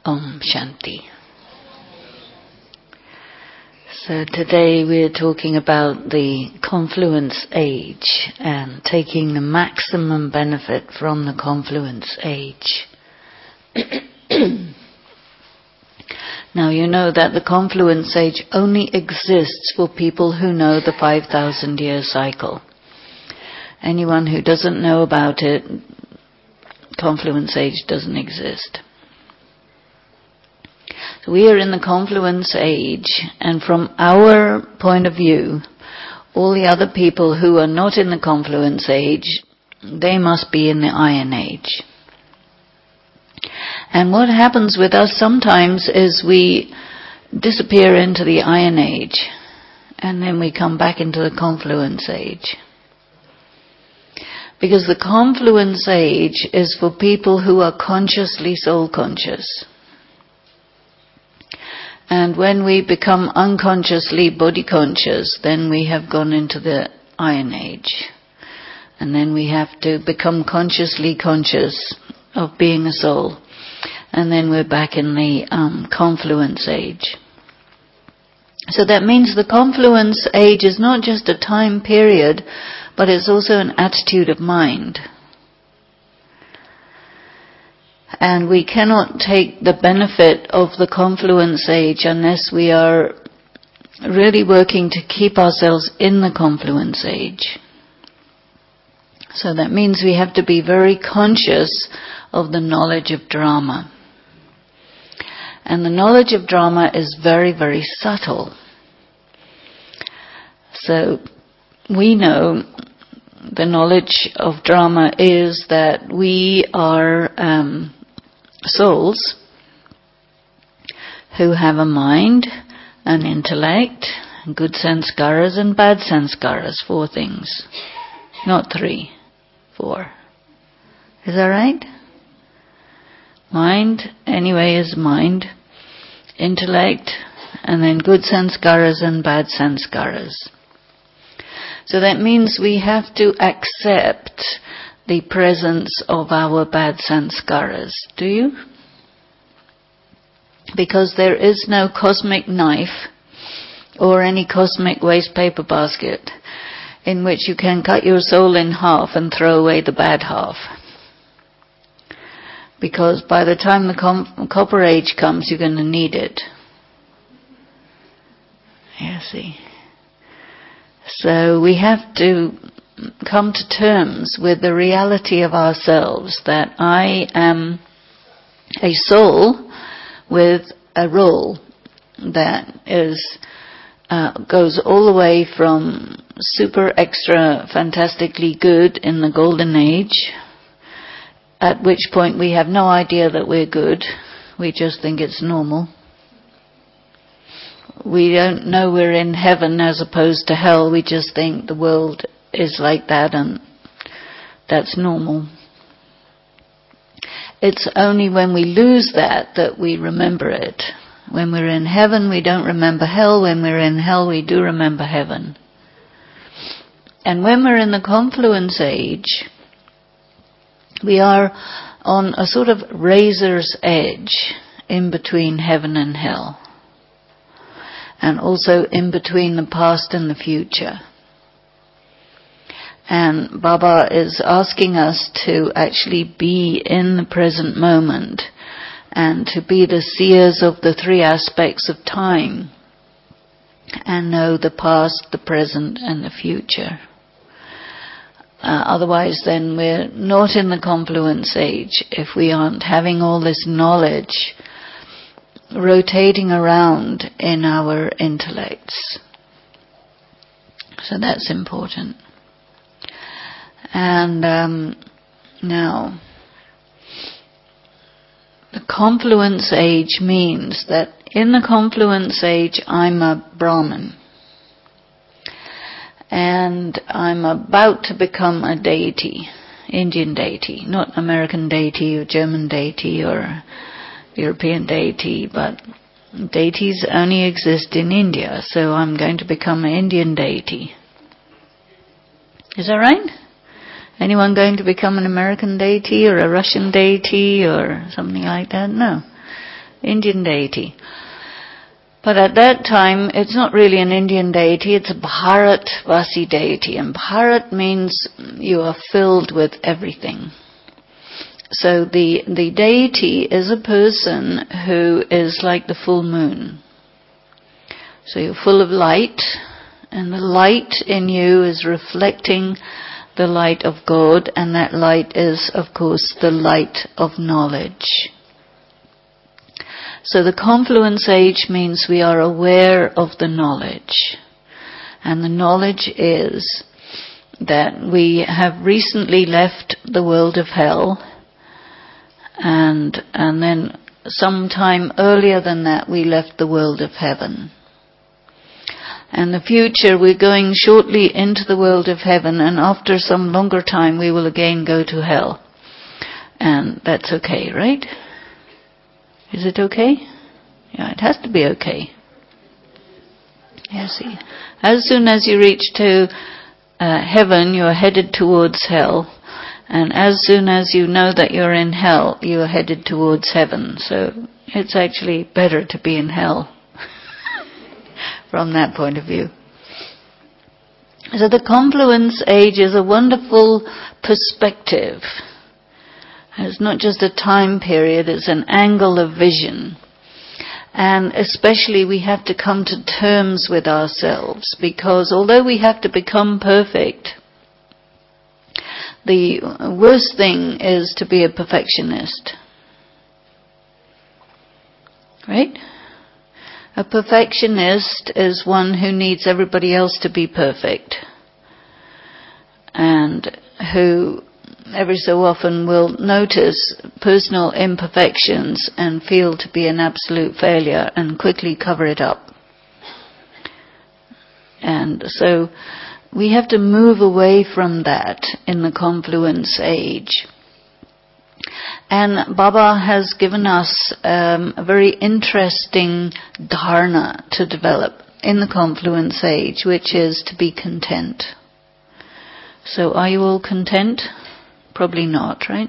Om Shanti. So today we're talking about the confluence age and taking the maximum benefit from the confluence age. Now you know that the confluence age only exists for people who know the 5,000 year cycle. Anyone who doesn't know about it, confluence age doesn't exist. So we are in the confluence age, and from our point of view, all the other people who are not in the confluence age, they must be in the iron age. And what happens with us sometimes is we disappear into the iron age, and then we come back into the confluence age. Because the confluence age is for people who are consciously soul conscious. And when we become unconsciously body conscious, then we have gone into the iron age. And then we have to become consciously conscious of being a soul. And then we're back in the confluence age. So that means the confluence age is not just a time period, but it's also an attitude of mind. And we cannot take the benefit of the confluence age unless we are really working to keep ourselves in the confluence age. So that means we have to be very conscious of the knowledge of drama. And the knowledge of drama is very, very subtle. So we know the knowledge of drama is that we are souls who have a mind, an intellect, good sanskaras and bad sanskaras, 4 things. Not 3, 4. Is that right? Mind, anyway, is mind, intellect, and then good sanskaras and bad sanskaras. So that means we have to accept the presence of our bad sanskaras. Do you? Because there is no cosmic knife or any cosmic waste paper basket in which you can cut your soul in half and throw away the bad half. Because by the time the copper age comes, you're going to need it. You see. So we have to come to terms with the reality of ourselves, that I am a soul with a role that is goes all the way from super extra fantastically good in the golden age, at which point we have no idea that we're good, we just think it's normal. We don't know we're in heaven as opposed to hell, we just think the world is like that and that's normal. It's only when we lose that we remember it. When we're in heaven, we don't remember hell. When we're in hell, we do remember heaven. And when we're in the confluence age, we are on a sort of razor's edge in between heaven and hell. And also in between the past and the future. And Baba is asking us to actually be in the present moment and to be the seers of the 3 aspects of time and know the past, the present and the future. Otherwise then we're not in the confluence age if we aren't having all this knowledge rotating around in our intellects. So that's important. And now, the confluence age means that in the confluence age I'm a Brahmin. And I'm about to become a deity, Indian deity, not American deity or German deity or European deity, but deities only exist in India, so I'm going to become an Indian deity. Is that right? Anyone going to become an American deity or a Russian deity or something like that? No. Indian deity. But at that time, it's not really an Indian deity, it's a Bharat-vasi deity. And Bharat means you are filled with everything. So the deity is a person who is like the full moon. So you're full of light, and the light in you is reflecting the light of God, and that light is, of course, the light of knowledge. So the confluence age means we are aware of the knowledge. And the knowledge is that we have recently left the world of hell, and then sometime earlier than that we left the world of heaven. And the future, we're going shortly into the world of heaven, and after some longer time we will again go to hell. And that's okay, right? Is it okay? Yeah, it has to be okay. You see, as soon as you reach to heaven, you're headed towards hell. And as soon as you know that you're in hell, you're headed towards heaven. So it's actually better to be in hell from that point of view. So the confluence age is a wonderful perspective. It's not just a time period, it's an angle of vision. And especially we have to come to terms with ourselves, because although we have to become perfect, the worst thing is to be a perfectionist. Right? A perfectionist is one who needs everybody else to be perfect, and who every so often will notice personal imperfections and feel to be an absolute failure and quickly cover it up. And so we have to move away from that in the confluence age. And Baba has given us a very interesting dharana to develop in the confluence age, which is to be content. So are you all content? Probably not, right?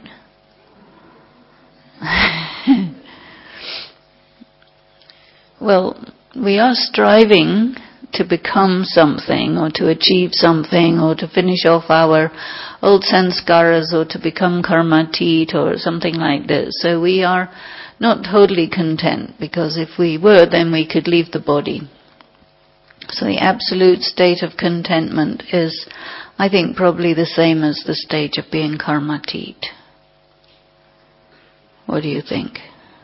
Well, we are striving to become something, or to achieve something, or to finish off our old sanskaras, or to become karmatit, or something like this. So we are not totally content, because if we were, then we could leave the body. So the absolute state of contentment is, I think, probably the same as the stage of being karmatit. What do you think?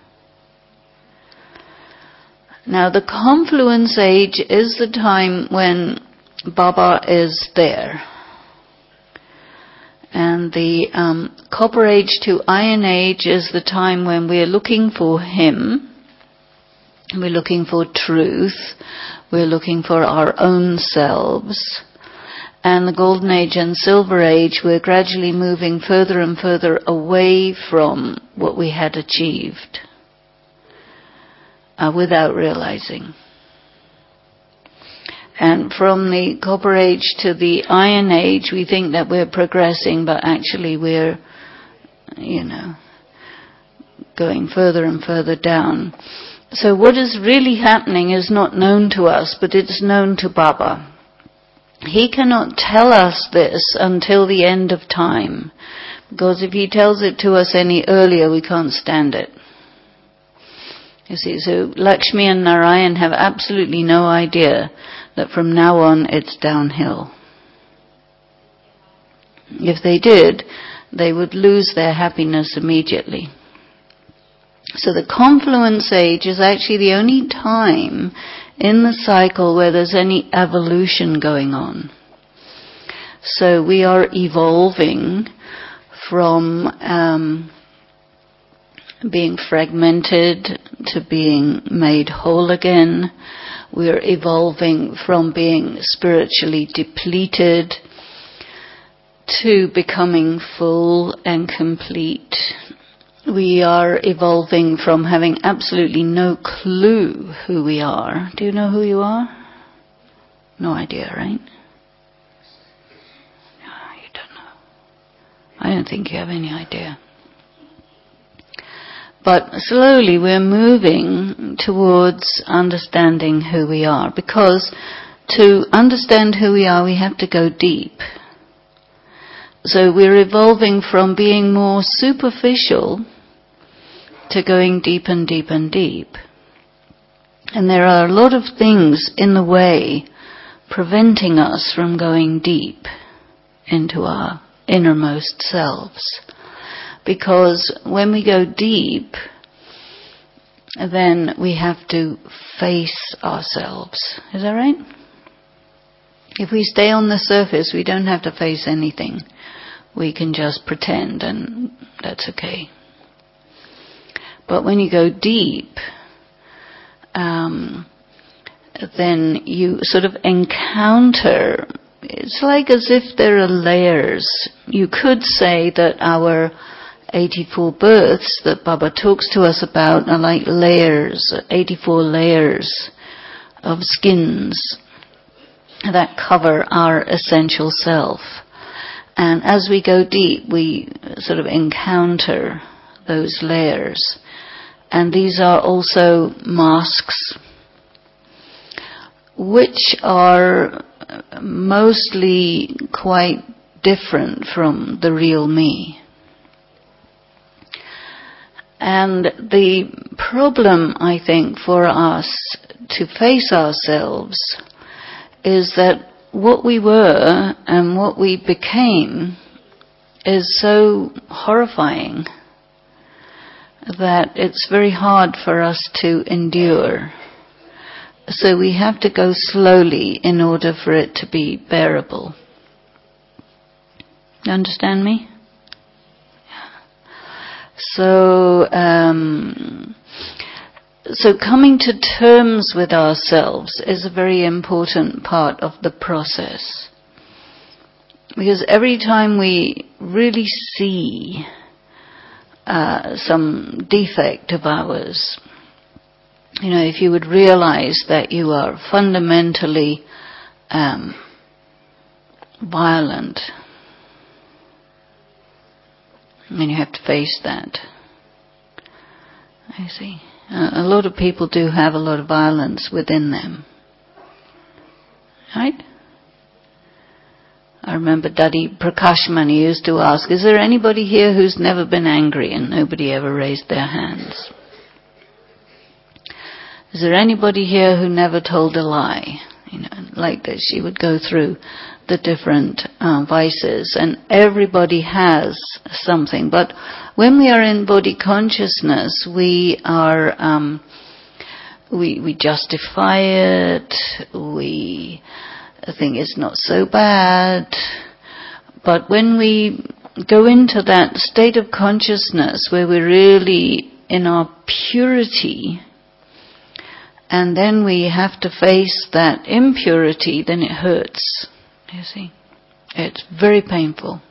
Now, the confluence age is the time when Baba is there. And the copper age to iron age is the time when we're looking for him, we're looking for truth, we're looking for our own selves. And the golden age and silver age, we're gradually moving further and further away from what we had achieved. Without realizing. And from the copper age to the iron age, we think that we're progressing, but actually we're, going further and further down. So what is really happening is not known to us, but it's known to Baba. He cannot tell us this until the end of time, because if he tells it to us any earlier, we can't stand it. You see, so Lakshmi and Narayan have absolutely no idea that from now on it's downhill. If they did, they would lose their happiness immediately. So the confluence age is actually the only time in the cycle where there's any evolution going on. So we are evolving from being fragmented to being made whole again. We're evolving from being spiritually depleted to becoming full and complete. We are evolving from having absolutely no clue who we are. Do you know who you are? No idea, right? No, you don't know. I don't think you have any idea. But slowly we're moving towards understanding who we are, because to understand who we are, we have to go deep. So we're evolving from being more superficial to going deep and deep and deep. And there are a lot of things in the way preventing us from going deep into our innermost selves. Because when we go deep, then we have to face ourselves. Is that right? If we stay on the surface, we don't have to face anything. We can just pretend, and that's okay. But when you go deep, then you sort of encounter, it's like as if there are layers. You could say that our 84 births that Baba talks to us about are like layers, 84 layers of skins that cover our essential self. And as we go deep, we sort of encounter those layers. And these are also masks, which are mostly quite different from the real me. And the problem, I think, for us to face ourselves is that what we were and what we became is so horrifying that it's very hard for us to endure. So we have to go slowly in order for it to be bearable. You understand me? So coming to terms with ourselves is a very important part of the process. Because every time we really see some defect of ours, if you would realize that you are fundamentally violent, and you have to face that. I see. A lot of people do have a lot of violence within them. Right? I remember Daddy Prakashmani used to ask, is there anybody here who's never been angry? And nobody ever raised their hands. Is there anybody here who never told a lie? Like this, she would go through the different vices, and everybody has something. But when we are in body consciousness, we are we justify it. We think it's not so bad. But when we go into that state of consciousness where we're really in our purity, and then we have to face that impurity, then it hurts. You see? It's very painful.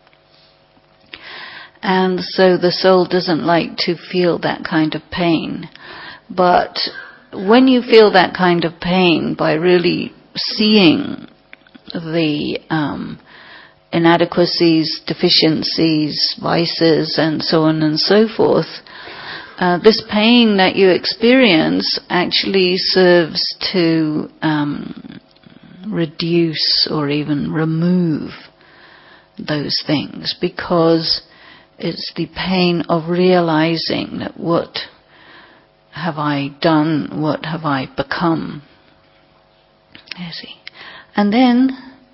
And so the soul doesn't like to feel that kind of pain. But when you feel that kind of pain by really seeing the inadequacies, deficiencies, vices, and so on and so forth, this pain that you experience actually serves to reduce or even remove those things, because it's the pain of realizing that what have I done, what have I become. You see. And then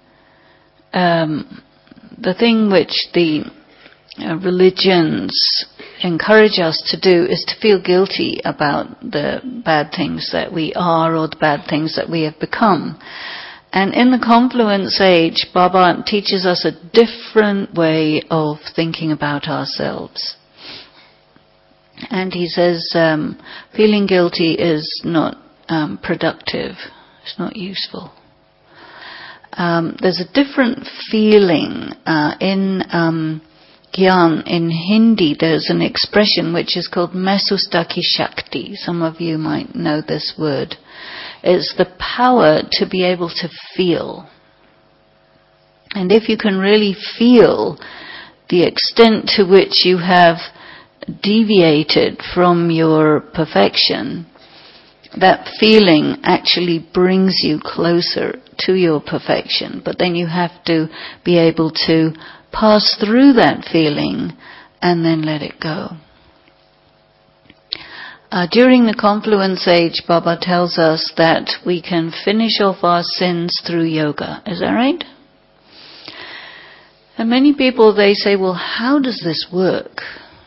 the thing which the religions encourage us to do is to feel guilty about the bad things that we are or the bad things that we have become. And in the Confluence Age, Baba teaches us a different way of thinking about ourselves. And he says feeling guilty is not productive. It's not useful. There's a different feeling in Gyan. In Hindi, there's an expression which is called Mesustaki Shakti. Some of you might know this word. It's the power to be able to feel. And if you can really feel the extent to which you have deviated from your perfection, that feeling actually brings you closer to your perfection. But then you have to be able to pass through that feeling and then let it go. During the confluence age, Baba tells us that we can finish off our sins through yoga. Is that right? And many people, they say, well, how does this work?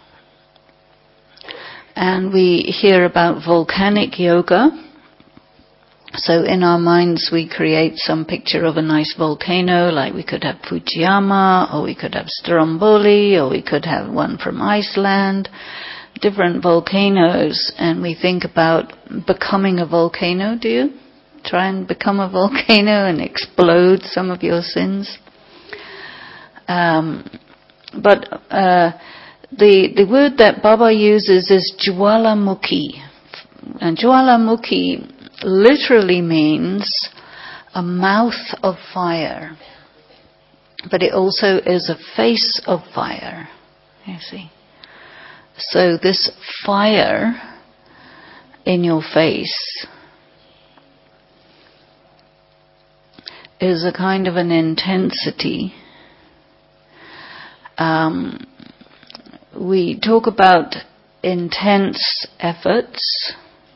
And we hear about volcanic yoga. So in our minds we create some picture of a nice volcano, like we could have Fujiyama, or we could have Stromboli, or we could have one from Iceland, different volcanoes, and we think about becoming a volcano. Do you try and become a volcano and explode some of your sins? But the word that Baba uses is Jwalamukhi. And Jwalamukhi literally means a mouth of fire. But it also is a face of fire, you see. So this fire in your face is a kind of an intensity. We talk about intense efforts,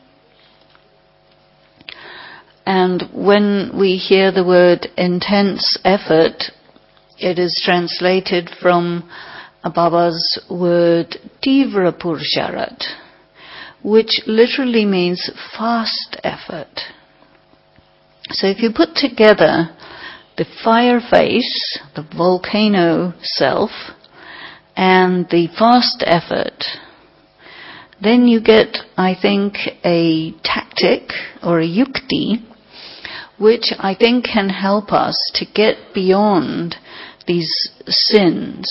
and when we hear the word intense effort, it is translated from Baba's word Tivra Purusharat, which literally means fast effort. So if you put together the fire face, the volcano self, and the fast effort, then you get, I think, a tactic or a yukti, which I think can help us to get beyond these sins.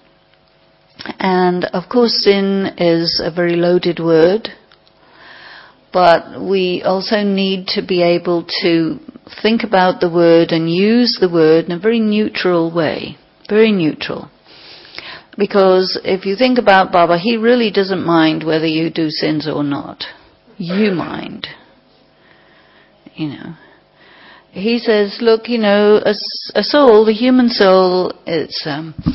And of course sin is a very loaded word, but we also need to be able to think about the word and use the word in a very neutral way, very neutral. Because if you think about Baba, he really doesn't mind whether you do sins or not. You mind. You know. He says, look, you know, a soul, the human soul, it's,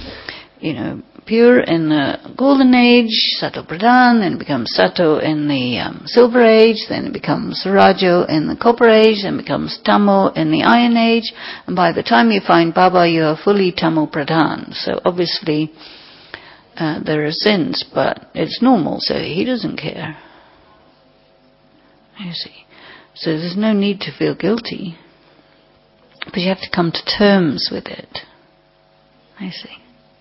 pure in the golden age, Sato Pradhan, then it becomes Sato in the silver age, then it becomes Rajo in the copper age, then it becomes Tamo in the iron age, and by the time you find Baba, you are fully Tamo Pradhan. So obviously, there are sins, but it's normal, so he doesn't care. You see. So there's no need to feel guilty. But you have to come to terms with it. I see.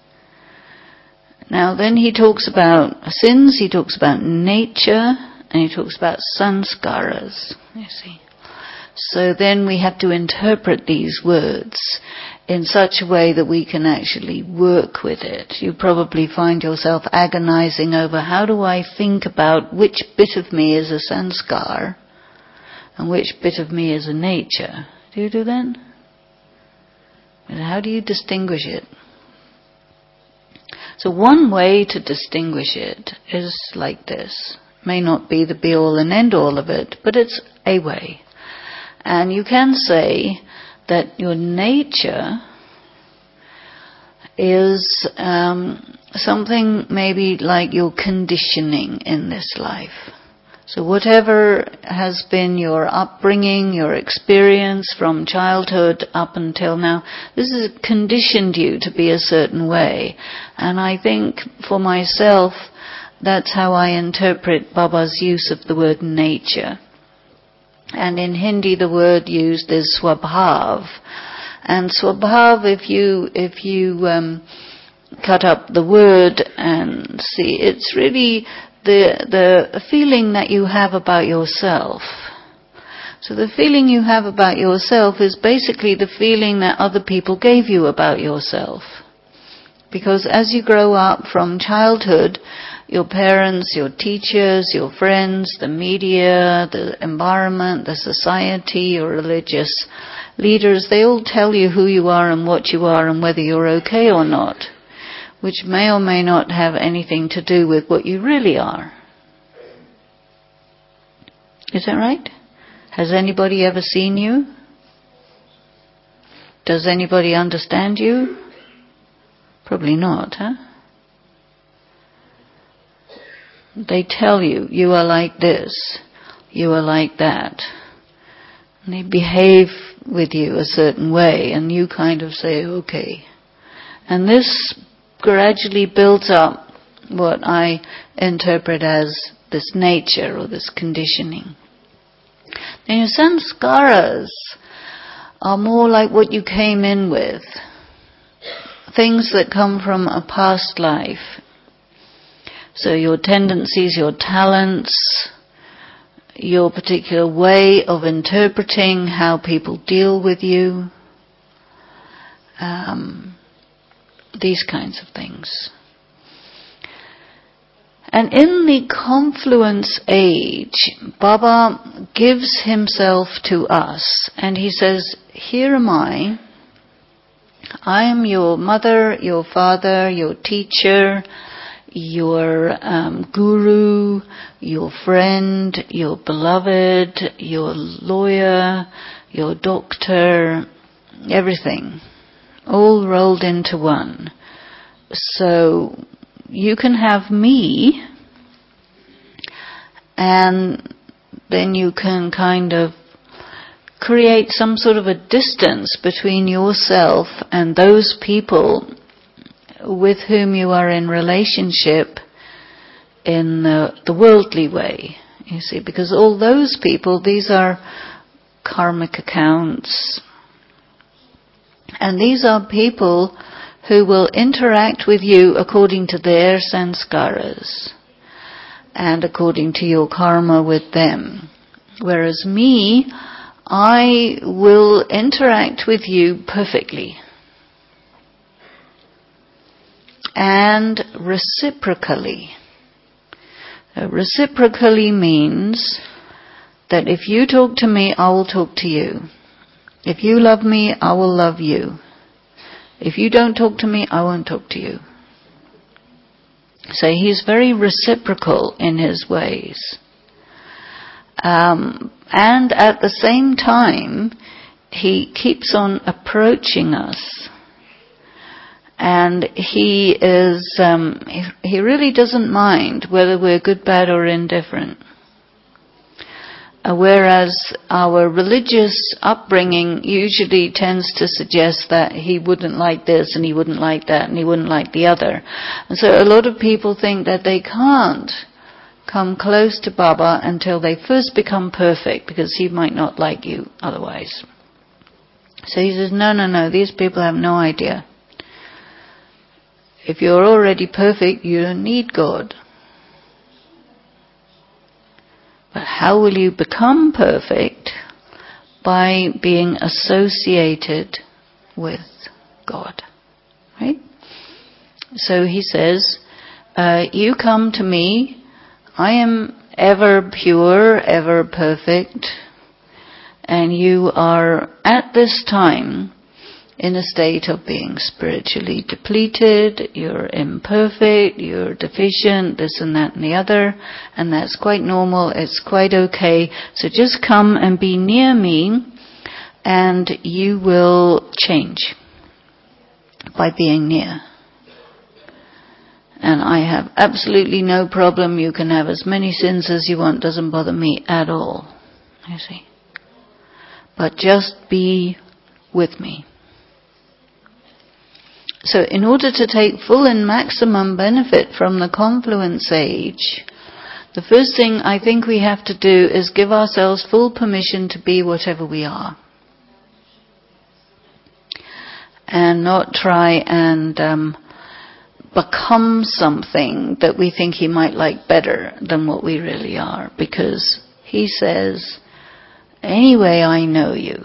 Now then he talks about sins, he talks about nature, and he talks about sanskaras. You see. So then we have to interpret these words in such a way that we can actually work with it. You probably find yourself agonizing over how do I think about which bit of me is a sanskar and which bit of me is a nature. Do you do that? And how do you distinguish it? So one way to distinguish it is like this. May not be the be-all and end-all of it, but it's a way. And you can say that your nature is something maybe like your conditioning in this life. So whatever has been your upbringing, your experience from childhood up until now, this has conditioned you to be a certain way. And I think for myself, that's how I interpret Baba's use of the word nature. And in Hindi the word used is swabhav. And swabhav, if you cut up the word and see, it's really the feeling that you have about yourself. So the feeling you have about yourself is basically the feeling that other people gave you about yourself. Because as you grow up from childhood, your parents, your teachers, your friends, the media, the environment, the society, your religious leaders, they all tell you who you are and what you are and whether you're okay or not. which may or may not have anything to do with what you really are. Is that right? Has anybody ever seen you? Does anybody understand you? Probably not, huh? They tell you, you are like this, you are like that. And they behave with you a certain way, and you kind of say, okay. And this gradually builds up what I interpret as this nature or this conditioning. Now your sanskaras are more like what you came in with. Things that come from a past life. So your tendencies, your talents, your particular way of interpreting how people deal with you, these kinds of things. And in the confluence age, Baba gives himself to us and he says, here am I am your mother, your father, your teacher, your guru, your friend, your beloved, your lawyer, your doctor, everything, all rolled into one. So you can have me, and then you can kind of create some sort of a distance between yourself and those people with whom you are in relationship in the worldly way, you see, because all those people, these are karmic accounts, and these are people who will interact with you according to their sanskaras and according to your karma with them. Whereas me, I will interact with you perfectly. And reciprocally. Reciprocally means that if you talk to me, I will talk to you. If you love me, I will love you. If you don't talk to me, I won't talk to you. So he's very reciprocal in his ways. And at the same time, he keeps on approaching us. And he is, he really doesn't mind whether we're good, bad or indifferent. Whereas our religious upbringing usually tends to suggest that he wouldn't like this and he wouldn't like that and he wouldn't like the other. And so a lot of people think that they can't come close to Baba until they first become perfect, because he might not like you otherwise. So he says, no, these people have no idea. If you're already perfect, you don't need God. But how will you become perfect? By being associated with God. Right? So he says, you come to me, I am ever pure, ever perfect, and you are at this time in a state of being spiritually depleted, you're imperfect, you're deficient, this and that and the other, and that's quite normal, it's quite okay. So just come and be near me, and you will change by being near. And I have absolutely no problem, you can have as many sins as you want, doesn't bother me at all, you see. But just be with me. So in order to take full and maximum benefit from the confluence age, the first thing I think we have to do is give ourselves full permission to be whatever we are. And not try and become something that we think he might like better than what we really are. Because he says, anyway, I know you.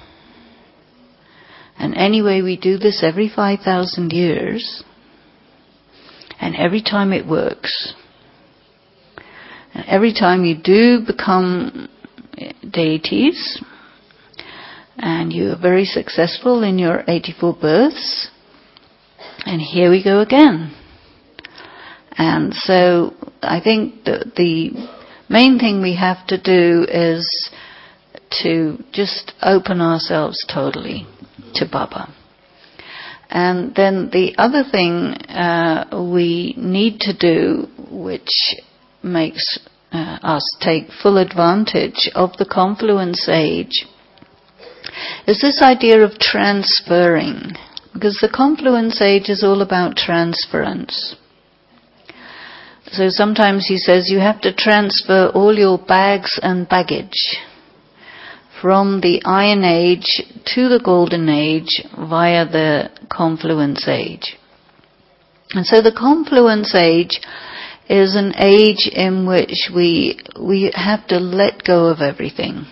And anyway, we do this every 5,000 years. And every time it works. And every time you do become deities, and you are very successful in your 84 births, And here we go again. And so I think that the main thing we have to do is to just open ourselves totally to Baba. And then the other thing we need to do, which makes us take full advantage of the confluence age, is this idea of transferring. Because the confluence age is all about transference. So sometimes he says you have to transfer all your bags and baggage from the Iron Age to the Golden Age via the Confluence Age. And so the Confluence Age is an age in which we have to let go of everything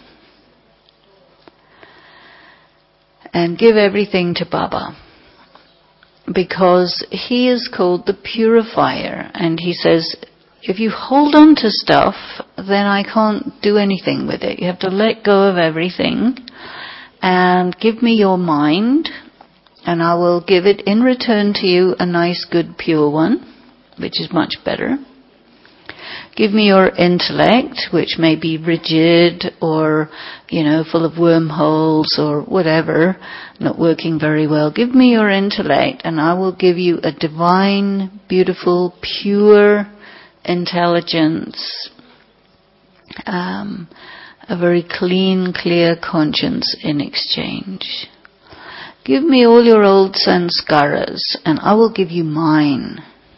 and give everything to Baba. Because he is called the purifier, and he says, if you hold on to stuff, then I can't do anything with it. You have to let go of everything and give me your mind, and I will give it in return to you a nice, good, pure one, which is much better. Give me your intellect, which may be rigid or, full of wormholes or whatever, not working very well. Give me your intellect and I will give you a divine, beautiful, pure intelligence, a very clean, clear conscience in exchange. Give me all your old sanskaras and I will give you mine.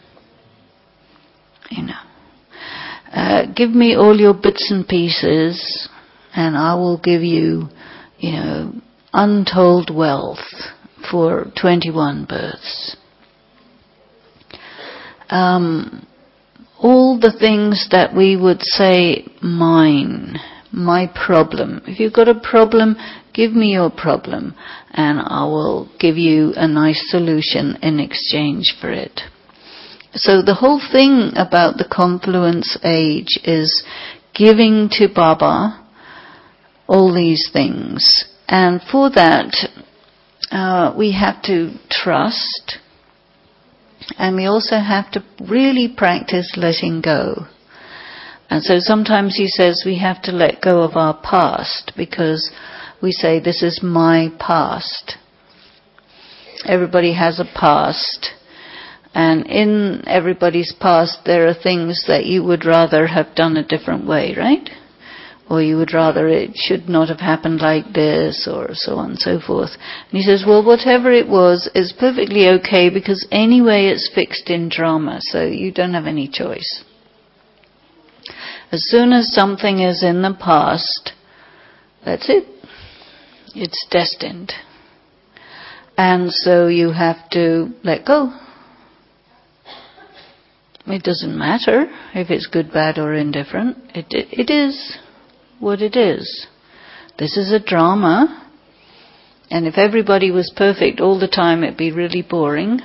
Give me all your bits and pieces and I will give you, untold wealth for 21 births. All the things that we would say, mine, my problem. If you've got a problem, give me your problem and I will give you a nice solution in exchange for it. So the whole thing about the confluence age is giving to Baba all these things. And for that, we have to trust, and we also have to really practice letting go. And so sometimes he says we have to let go of our past, because we say, this is my past. Everybody has a past. And in everybody's past, there are things that you would rather have done a different way, right? Or you would rather it should not have happened like this, or so on and so forth. And he says, well, whatever it was is perfectly okay, because anyway it's fixed in drama, so you don't have any choice. As soon as something is in the past, that's it. It's destined. And so you have to let go. It doesn't matter if it's good, bad or indifferent. It is what it is. This is a drama. And if everybody was perfect all the time, it'd be really boring.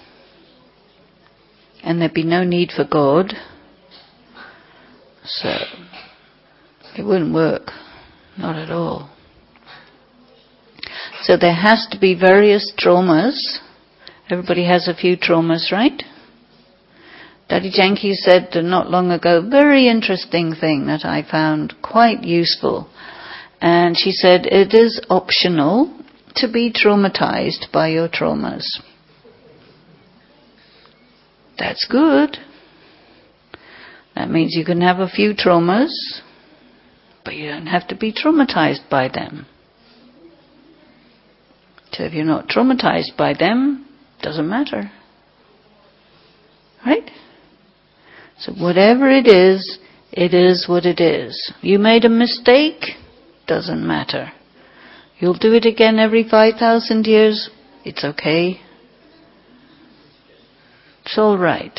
And there'd be no need for God. So it wouldn't work. Not at all. So there has to be various traumas. Everybody has a few traumas, right? Daddy Janki said not long ago, very interesting thing that I found quite useful. And she said, it is optional to be traumatized by your traumas. That's good. That means you can have a few traumas, but you don't have to be traumatized by them. So if you're not traumatized by them, doesn't matter. Right? So whatever it is what it is. You made a mistake, doesn't matter. You'll do it again every 5,000 years, it's okay. It's all right.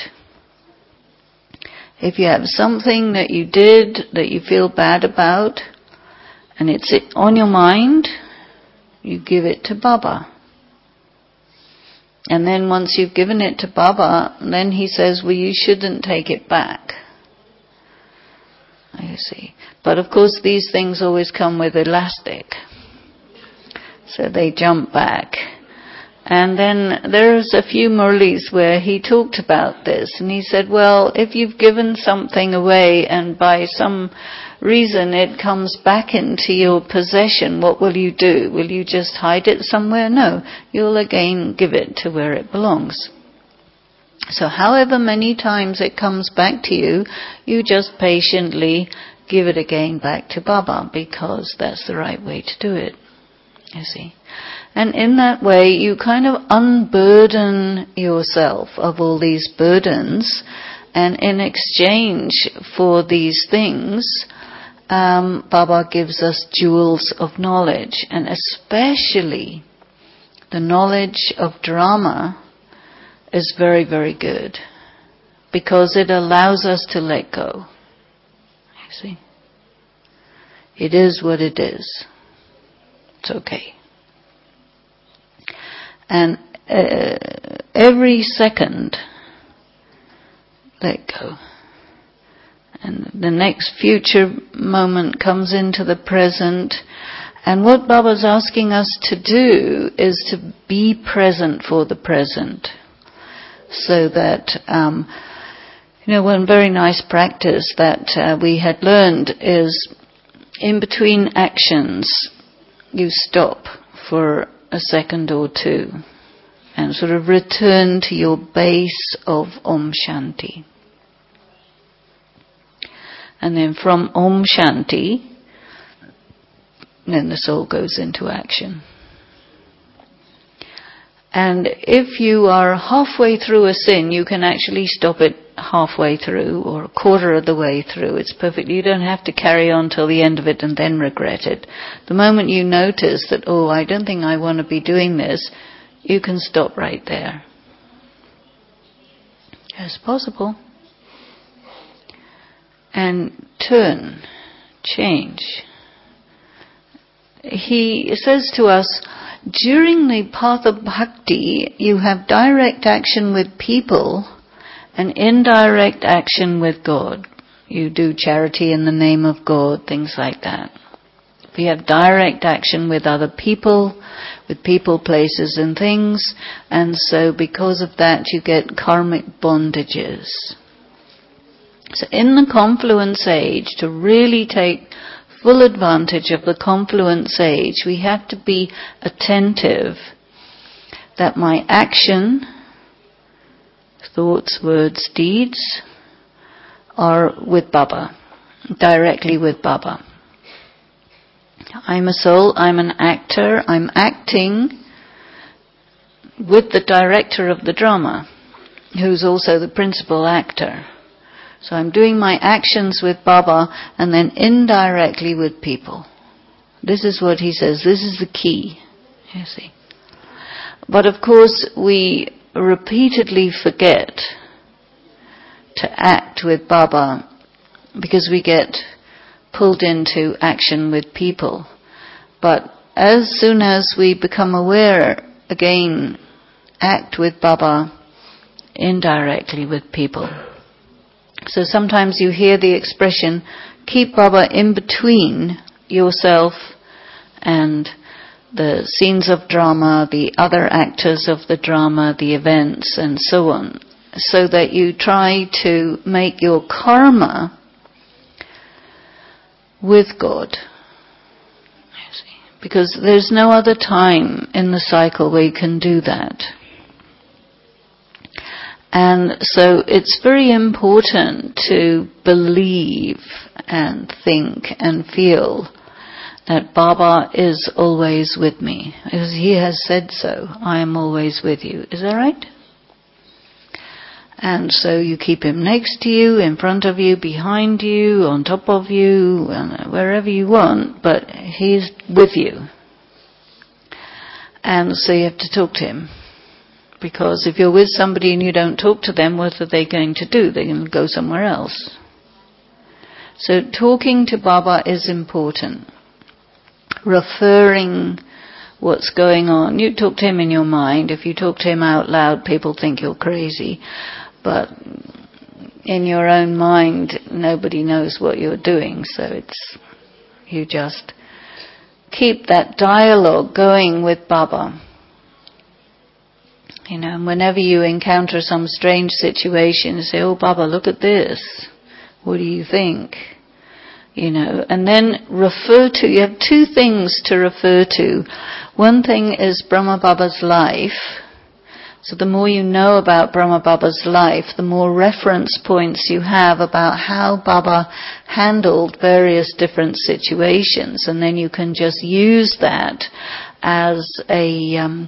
If you have something that you did that you feel bad about, and it's on your mind, you give it to Baba. And then once you've given it to Baba, then he says, well, you shouldn't take it back. You see. But of course these things always come with elastic. So they jump back. And then there's a few Murlis where he talked about this, and he said, well, if you've given something away and by some reason it comes back into your possession, what will you do? Will you just hide it somewhere? No, you'll again give it to where it belongs. So however many times it comes back to you, you just patiently give it again back to Baba, because that's the right way to do it, you see. And in that way, you kind of unburden yourself of all these burdens, and in exchange for these things, Baba gives us jewels of knowledge, and especially the knowledge of drama is very, very good, because it allows us to let go. You see? It is what it is. It's okay. And every second, let go. And the next future moment comes into the present. And what Baba's asking us to do is to be present for the present. So that, one very nice practice that we had learned is, in between actions, you stop for a second or two and sort of return to your base of Om Shanti. And then from Om Shanti, then the soul goes into action. And if you are halfway through a sin, you can actually stop it halfway through or a quarter of the way through. It's perfect. You don't have to carry on till the end of it and then regret it. The moment you notice that, I don't think I want to be doing this, you can stop right there. It's possible. And turn, change. He says to us, during the path of bhakti, you have direct action with people and indirect action with God. You do charity in the name of God, things like that. We have direct action with other people, with people, places and things, and so because of that you get karmic bondages. So in the confluence age, to really take full advantage of the confluence age, we have to be attentive that my action, thoughts, words, deeds, are with Baba, directly with Baba. I'm a soul, I'm an actor, I'm acting with the director of the drama, who's also the principal actor. So I'm doing my actions with Baba and then indirectly with people. This is what he says, this is the key, you see. But of course we repeatedly forget to act with Baba because we get pulled into action with people. But as soon as we become aware, again, act with Baba indirectly with people. So sometimes you hear the expression, keep Baba in between yourself and the scenes of drama, the other actors of the drama, the events, and so on, so that you try to make your karma with God. Because there's no other time in the cycle where you can do that. And so it's very important to believe and think and feel that Baba is always with me. Because he has said so, I am always with you. Is that right? And so you keep him next to you, in front of you, behind you, on top of you, wherever you want, but he's with you. And so you have to talk to him. Because if you're with somebody and you don't talk to them, what are they going to do? They're going to go somewhere else. So talking to Baba is important. Referring what's going on. You talk to him in your mind. If you talk to him out loud, people think you're crazy. But in your own mind, nobody knows what you're doing. So you just keep that dialogue going with Baba. And whenever you encounter some strange situation, you say, "Oh, Baba, look at this. What do you think?" And then you have two things to refer to. One thing is Brahma Baba's life. So the more you know about Brahma Baba's life, the more reference points you have about how Baba handled various different situations. And then you can just use that as an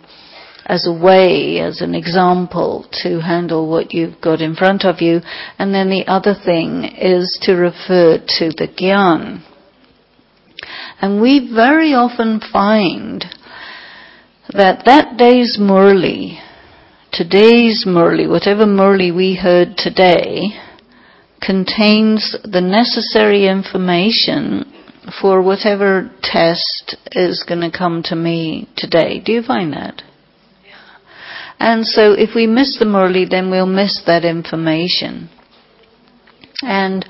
example to handle what you've got in front of you. And then the other thing is to refer to the Gyan. And we very often find that day's Murli, today's Murli, whatever Murli we heard today, contains the necessary information for whatever test is going to come to me today. Do you find that? And so if we miss the Murli, then we'll miss that information. And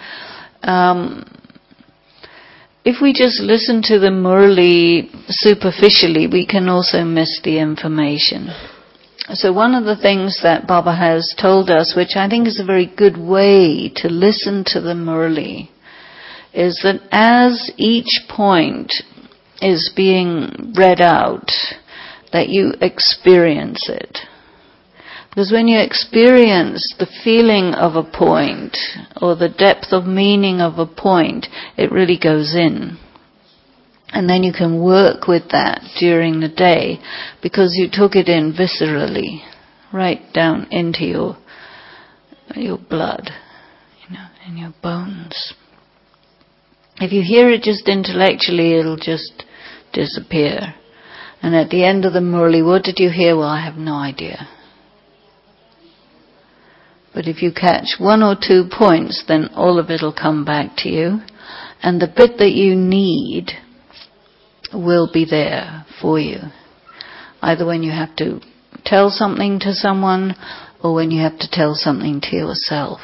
if we just listen to the Murli superficially, we can also miss the information. So one of the things that Baba has told us, which I think is a very good way to listen to the Murli, is that as each point is being read out, that you experience it. Because when you experience the feeling of a point, or the depth of meaning of a point, it really goes in. And then you can work with that during the day, because you took it in viscerally, right down into your blood, in your bones. If you hear it just intellectually, it'll just disappear. And at the end of the Murli, what did you hear? Well, I have no idea. But if you catch one or 2 points, then all of it will come back to you. And the bit that you need will be there for you. Either when you have to tell something to someone, or when you have to tell something to yourself.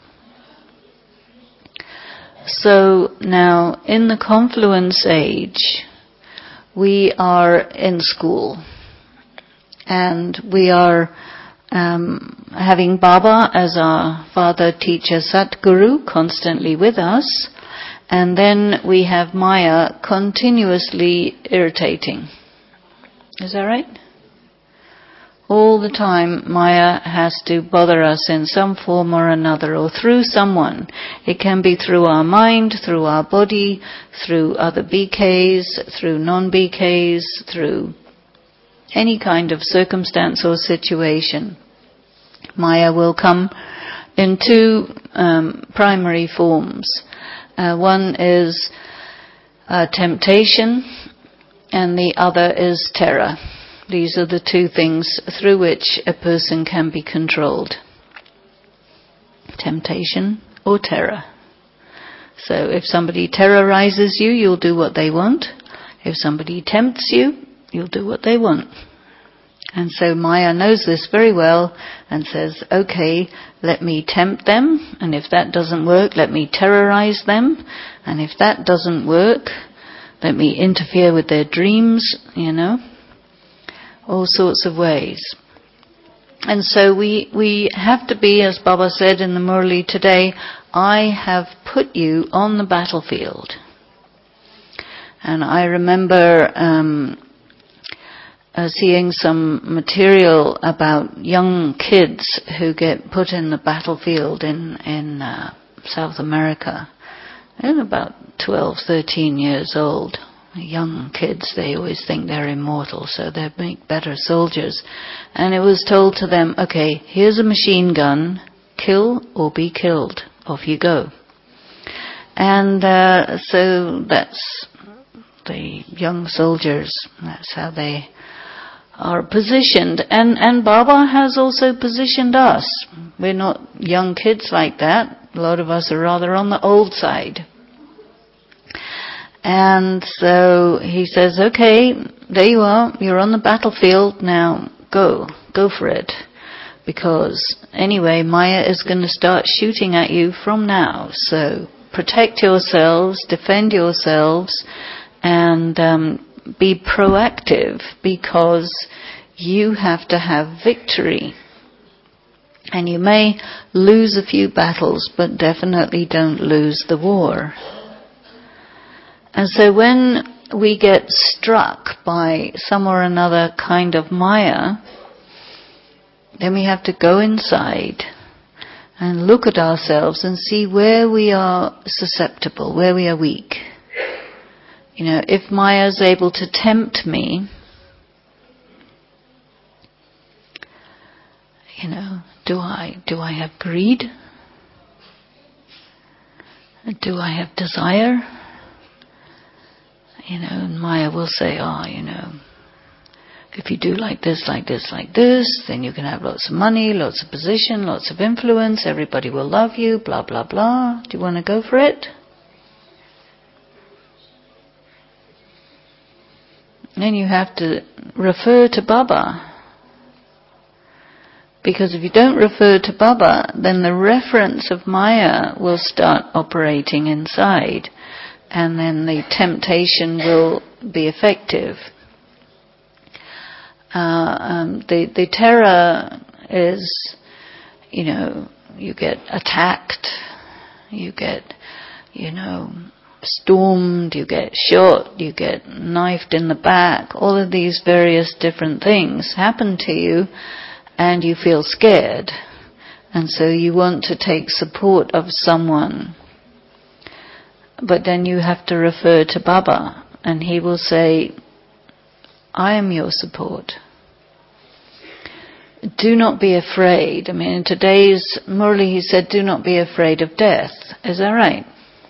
So now, in the confluence age, we are in school. And we are having Baba as our father, teacher, Satguru constantly with us, and then we have Maya continuously irritating. Is that right? All the time Maya has to bother us in some form or another, or through someone. It can be through our mind, through our body, through other BKs, through non-BKs, through any kind of circumstance or situation. Maya will come in 2 primary forms. One is temptation, and the other is terror. These are the 2 things through which a person can be controlled. Temptation or terror. So if somebody terrorizes you, you'll do what they want. If somebody tempts you, you'll do what they want. And so Maya knows this very well and says, okay, let me tempt them, and if that doesn't work, let me terrorize them, and if that doesn't work, let me interfere with their dreams, all sorts of ways. And so we have to be, as Baba said in the Murli today, I have put you on the battlefield. And I remember seeing some material about young kids who get put in the battlefield in South America. They're about 12, 13 years old. Young kids, they always think they're immortal, so they make better soldiers. And it was told to them, okay, here's a machine gun, kill or be killed. Off you go. And so that's the young soldiers. That's how they are positioned. And Baba has also positioned us. We're not young kids like that. A lot of us are rather on the old side. And so he says, okay, there you are. You're on the battlefield. Now go for it. Because anyway, Maya is going to start shooting at you from now. So protect yourselves, defend yourselves, and be proactive, because you have to have victory. And you may lose a few battles, but definitely don't lose the war. And so when we get struck by some or another kind of Maya, then we have to go inside and look at ourselves and see where we are susceptible, where we are weak. If Maya is able to tempt me, do I have greed? Do I have desire? And Maya will say, if you do like this, then you can have lots of money, lots of position, lots of influence, everybody will love you, blah, blah, blah. Do you want to go for it? Then you have to refer to Baba. Because if you don't refer to Baba, then the reference of Maya will start operating inside, and then the temptation will be effective. The terror is, you get attacked, you get, stormed, you get shot, you get knifed in the back. All of these various different things happen to you, and you feel scared. And so you want to take support of someone. But then you have to refer to Baba, and he will say, I am your support. Do not be afraid. In today's Murli he said, do not be afraid of death. Is that right?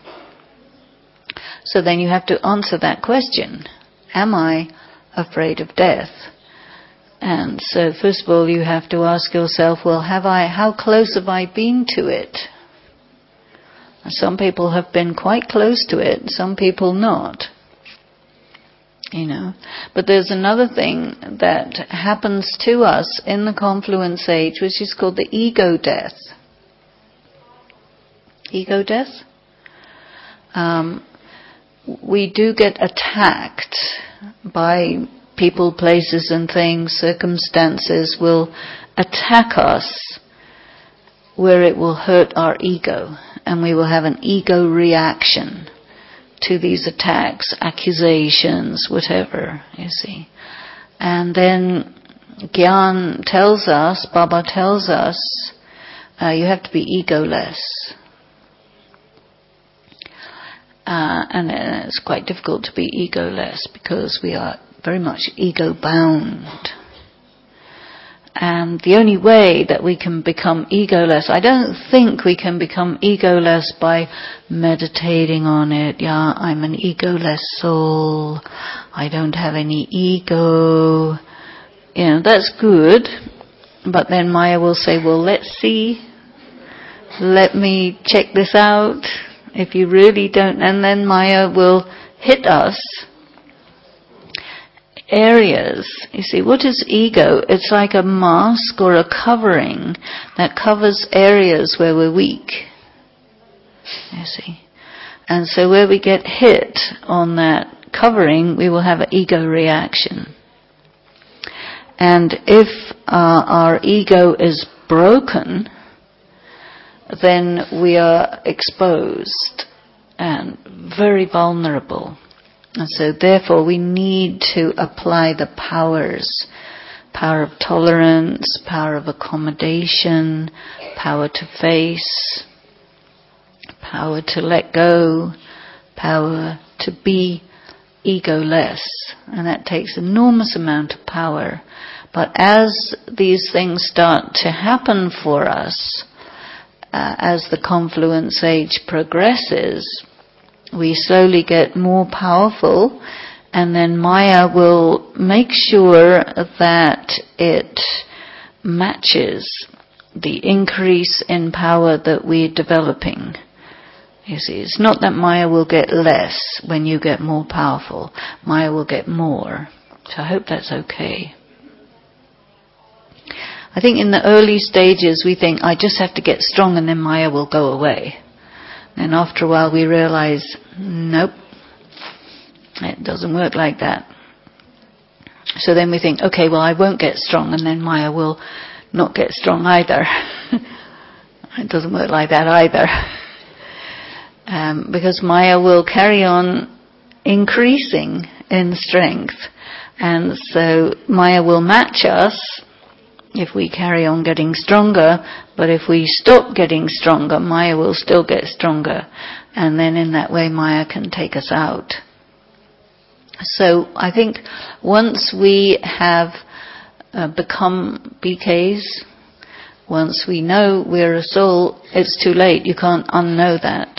So then you have to answer that question. Am I afraid of death? And so first of all you have to ask yourself, how close have I been to it? Some people have been quite close to it, some people not. But there's another thing that happens to us in the confluence age, which is called the ego death. Ego death? We do get attacked by people, places and things. Circumstances will attack us where it will hurt our ego, and we will have an ego reaction to these attacks, accusations, whatever, you see. And then Gyan tells us, Baba tells us, you have to be egoless. And it's quite difficult to be egoless because we are very much ego-bound. And the only way that we can become egoless, I don't think we can become egoless by meditating on it. Yeah, I'm an egoless soul. I don't have any ego. That's good. But then Maya will say, well, let's see. Let me check this out. If you really don't, and then Maya will hit us. Areas. You see, what is ego? It's like a mask or a covering that covers areas where we're weak. You see. And so where we get hit on that covering, we will have an ego reaction. And if our ego is broken, then we are exposed and very vulnerable. And so therefore we need to apply the powers. Power of tolerance, power of accommodation, power to face, power to let go, power to be egoless. And that takes enormous amount of power. But as these things start to happen for us, as the confluence age progresses, we slowly get more powerful, and then Maya will make sure that it matches the increase in power that we're developing. You see, it's not that Maya will get less when you get more powerful. Maya will get more. So I hope that's okay. I think in the early stages we think, I just have to get strong and then Maya will go away. And after a while we realize, nope, it doesn't work like that. So then we think, okay, well, I won't get strong, and then Maya will not get strong either. It doesn't work like that either. Because Maya will carry on increasing in strength. And so Maya will match us if we carry on getting stronger, but if we stop getting stronger, Maya will still get stronger. And then in that way Maya can take us out. So I think once we have become BKs, once we know we're a soul, it's too late. You can't unknow that.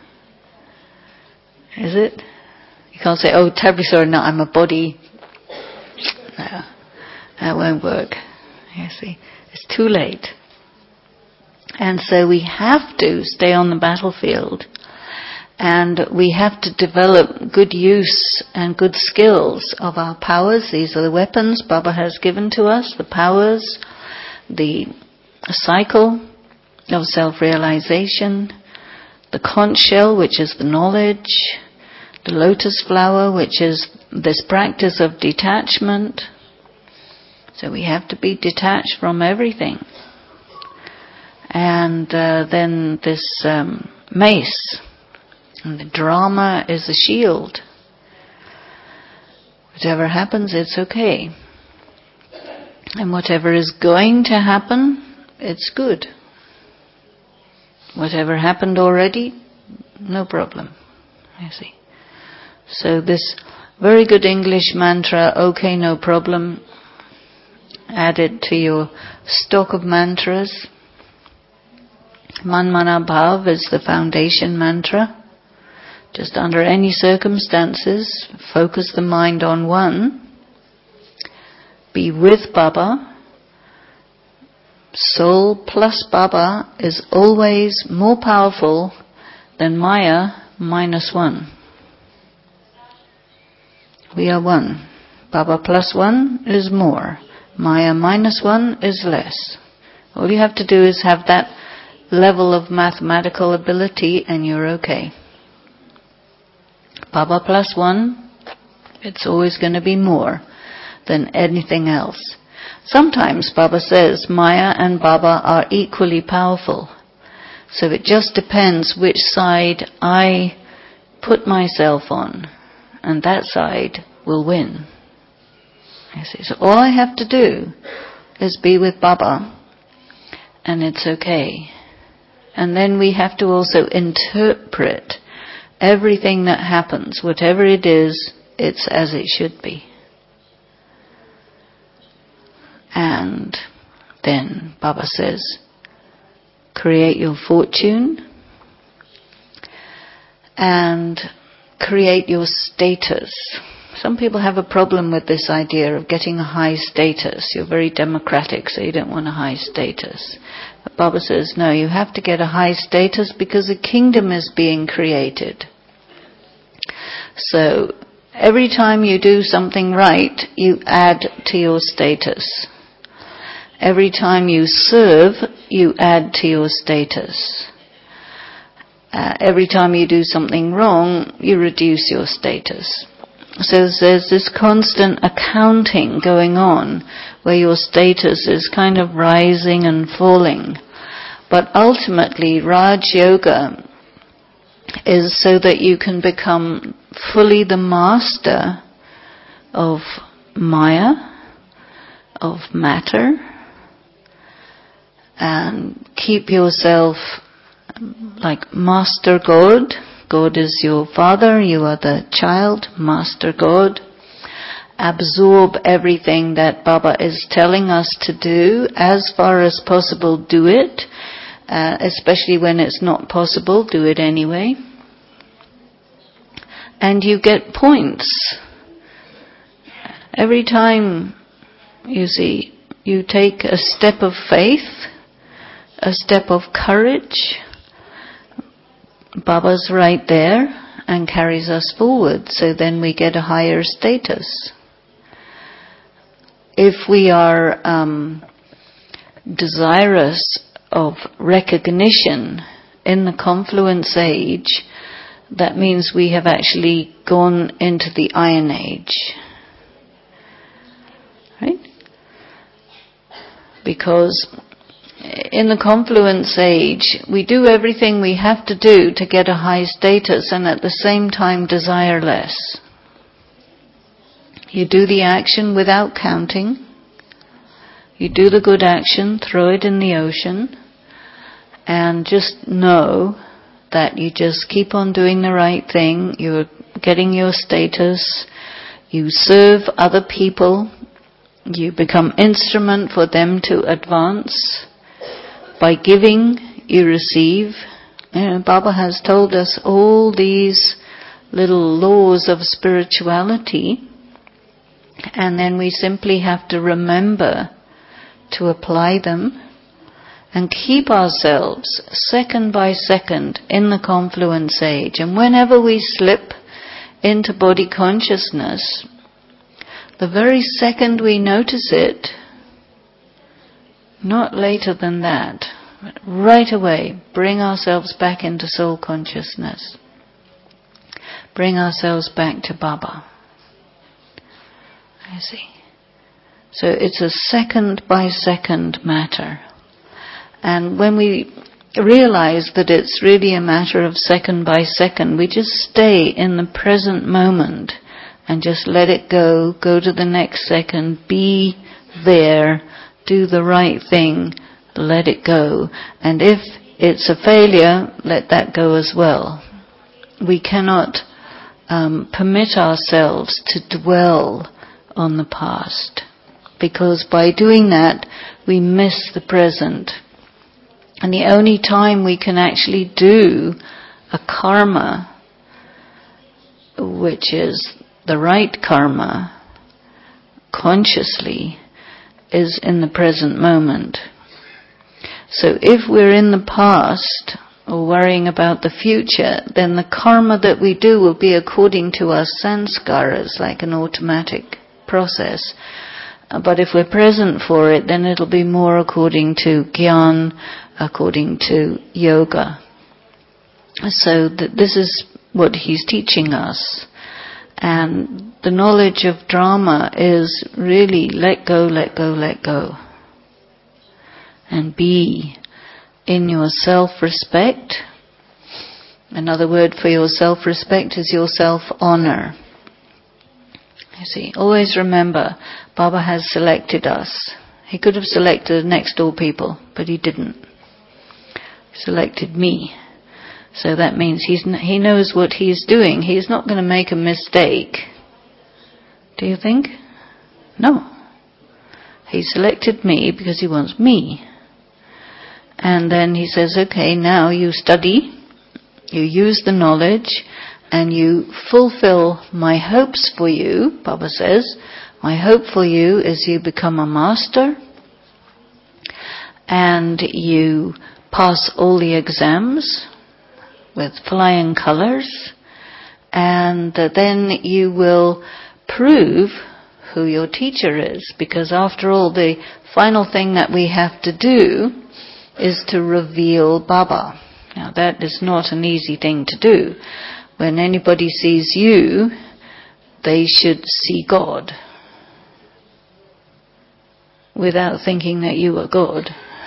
Is it? You can't say, oh, terribly sorry, no, I'm a body. No, that won't work. You see, it's too late. And so we have to stay on the battlefield. And we have to develop good use and good skills of our powers. These are the weapons Baba has given to us, the powers, the cycle of self-realization, the conch shell, which is the knowledge, the lotus flower, which is this practice of detachment. So we have to be detached from everything. And then this mace. And the drama is a shield. Whatever happens, it's okay. And whatever is going to happen, it's good. Whatever happened already, no problem. You see. So this very good English mantra, okay, no problem, add it to your stock of mantras. Man Mana Bhav is the foundation mantra. Just under any circumstances, focus the mind on one. Be with Baba. Soul plus Baba is always more powerful than Maya minus one. We are one. Baba plus one is more. Maya minus one is less. All you have to do is have that level of mathematical ability and you're okay. Baba plus one, it's always going to be more than anything else. Sometimes Baba says Maya and Baba are equally powerful. So it just depends which side I put myself on, and that side will win. You see, so all I have to do is be with Baba, and it's okay. And then we have to also interpret everything that happens, whatever it is, it's as it should be. And then Baba says, create your fortune and create your status. Some people have a problem with this idea of getting a high status. You're very democratic, so you don't want a high status. But Baba says, no, you have to get a high status because a kingdom is being created. So every time you do something right, you add to your status. Every time you serve, you add to your status. Every time you do something wrong, you reduce your status. So there's this constant accounting going on where your status is kind of rising and falling. But ultimately, Raj Yoga is so that you can become fully the master of Maya, of matter, and keep yourself like Master God. God is your father, you are the child, Master God. Absorb everything that Baba is telling us to do. As far as possible, do it. Especially when it's not possible, do it anyway. And you get points. Every time, you see, you take a step of faith, a step of courage, Baba's right there and carries us forward, so then we get a higher status. If we are desirous of recognition in the confluence age, that means we have actually gone into the Iron Age. Because in the confluence age, we do everything we have to do to get a high status and at the same time desire less. You do the action without counting. You do the good action, throw it in the ocean, and just know that you just keep on doing the right thing. You're getting your status. You serve other people. You become instrument for them to advance. By giving, you receive. Baba has told us all these little laws of spirituality, and then we simply have to remember to apply them and keep ourselves second by second in the confluence age. And whenever we slip into body consciousness, the very second we notice it, not later than that, but right away, bring ourselves back into soul consciousness. Bring ourselves back to Baba. I see. So it's a second by second matter. And when we realize that it's really a matter of second by second, we just stay in the present moment and just let it go to the next second, be there, do the right thing, let it go. And if it's a failure, let that go as well. We cannot permit ourselves to dwell on the past, because by doing that, we miss the present. And the only time we can actually do a karma, which is the right karma, consciously, is in the present moment. So if we're in the past or worrying about the future, then the karma that we do will be according to our sanskaras, like an automatic process. But if we're present for it, then it'll be more according to Gyan, according to yoga. So this is what he's teaching us. And the knowledge of drama is really let go, let go, let go. And be in your self-respect. Another word for your self-respect is your self-honor. You see, always remember, Baba has selected us. He could have selected next door people, but he didn't. He selected me. So that means he knows what he's doing. He's not going to make a mistake. Do you think? No. He selected me because he wants me. And then he says, okay, now you study, you use the knowledge, and you fulfill my hopes for you. Baba says, my hope for you is you become a master, and you pass all the exams with flying colors, and then you will prove who your teacher is, because after all, the final thing that we have to do is to reveal Baba. Now that is not an easy thing to do. When anybody sees you, they should see God without thinking that you are God.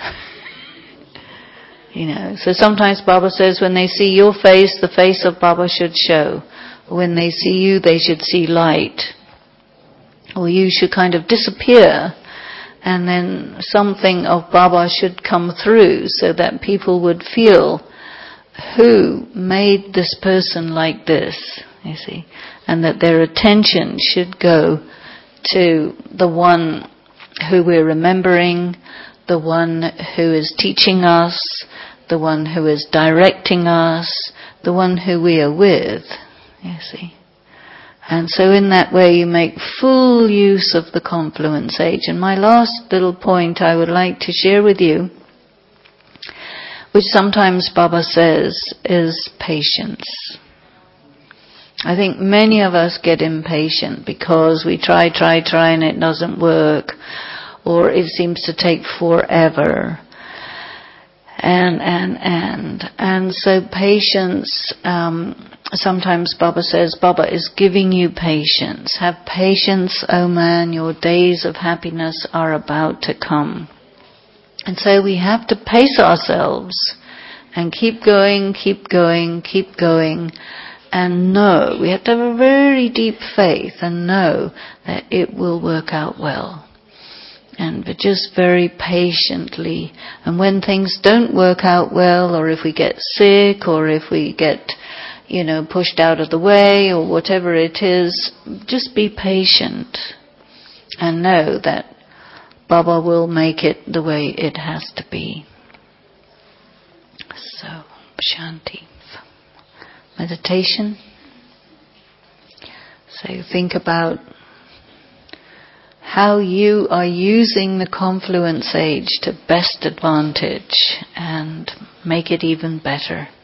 So sometimes Baba says when they see your face, the face of Baba should show. When they see you, they should see light. Or you should kind of disappear, and then something of Baba should come through so that people would feel who made this person like this, you see, and that their attention should go to the one who we're remembering, the one who is teaching us, the one who is directing us, the one who we are with, you see. And so in that way you make full use of the confluence age. And my last little point I would like to share with you, which sometimes Baba says, is patience. I think many of us get impatient because we try and it doesn't work, or it seems to take forever. And so patience, sometimes Baba says, Baba is giving you patience. Have patience, oh man, your days of happiness are about to come. And so we have to pace ourselves and keep going, keep going, keep going, and know. We have to have a very deep faith and know that it will work out well. And but just very patiently. And when things don't work out well, or if we get sick, or if we get, pushed out of the way, or whatever it is, just be patient and know that Baba will make it the way it has to be. So, Shanti. Meditation. So think about how you are using the confluence age to best advantage and make it even better.